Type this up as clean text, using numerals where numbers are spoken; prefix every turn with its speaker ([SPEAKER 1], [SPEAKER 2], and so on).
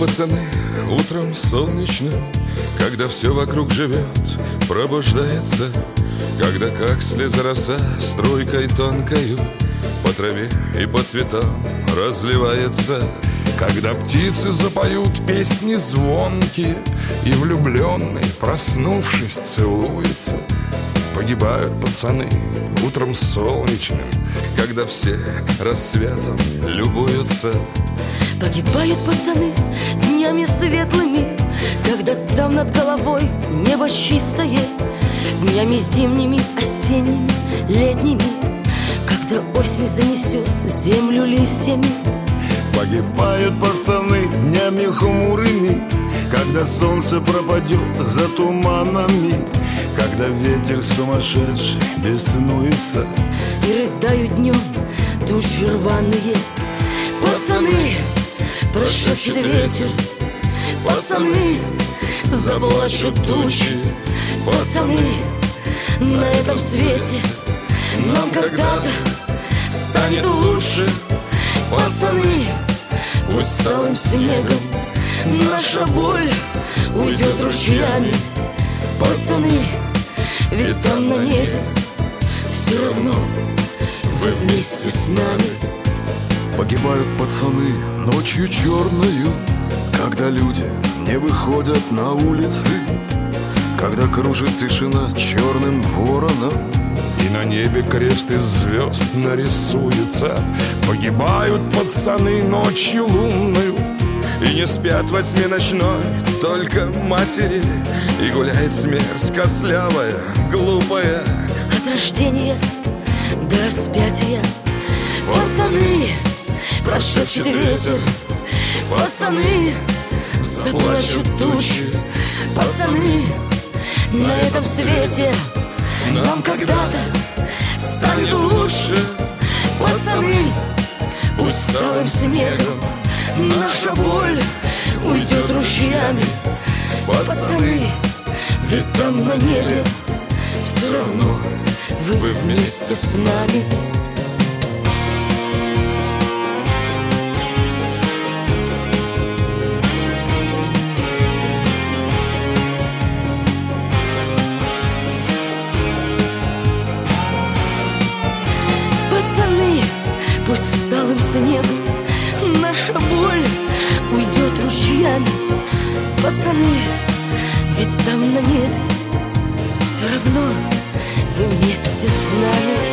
[SPEAKER 1] пацаны, утром солнечным, когда все вокруг живет, пробуждается, когда как слеза роса струйкой тонкою по траве и по цветам разливается,
[SPEAKER 2] когда птицы запоют песни звонкие, и влюбленный, проснувшись, целуется. Погибают пацаны утром солнечным,
[SPEAKER 1] когда все рассветом любуются.
[SPEAKER 3] Погибают пацаны днями светлыми, когда там над головой небо чистое, днями зимними, осенними, летними, когда осень занесет землю листьями.
[SPEAKER 4] Погибают пацаны днями хмурыми, когда солнце пропадет за туманами, когда ветер сумасшедший беснуется.
[SPEAKER 3] И рыдают днем души рваные. Пацаны, прошепчет ветер, пацаны, заплачут тучи. Пацаны, на этом свете нам когда-то станет лучше. Пацаны, пусть талым снегом наша боль уйдет ручьями. Пацаны, ведь там на небе все равно вы вместе с нами.
[SPEAKER 5] Погибают пацаны ночью черною, когда люди не выходят на улицы, когда кружит тишина черным вороном,
[SPEAKER 2] и на небе крест из звезд нарисуется. Погибают пацаны ночью лунною,
[SPEAKER 1] и не спят во тьме ночной только матери, и гуляет смерть костлявая, глупая.
[SPEAKER 3] От рождения до распятия. Пацаны, прошепчет ветер, пацаны, заплачут тучи. Пацаны, на этом свете нам когда-то станет лучше. Пацаны, пусть талым снегом наша боль уйдет ручьями. Пацаны, ведь там на небе все равно вы вместе с нами. Пацаны, пусть талым снегом наша боль уйдет ручьями. Пацаны, ведь там на небе все равно вы вместе с нами.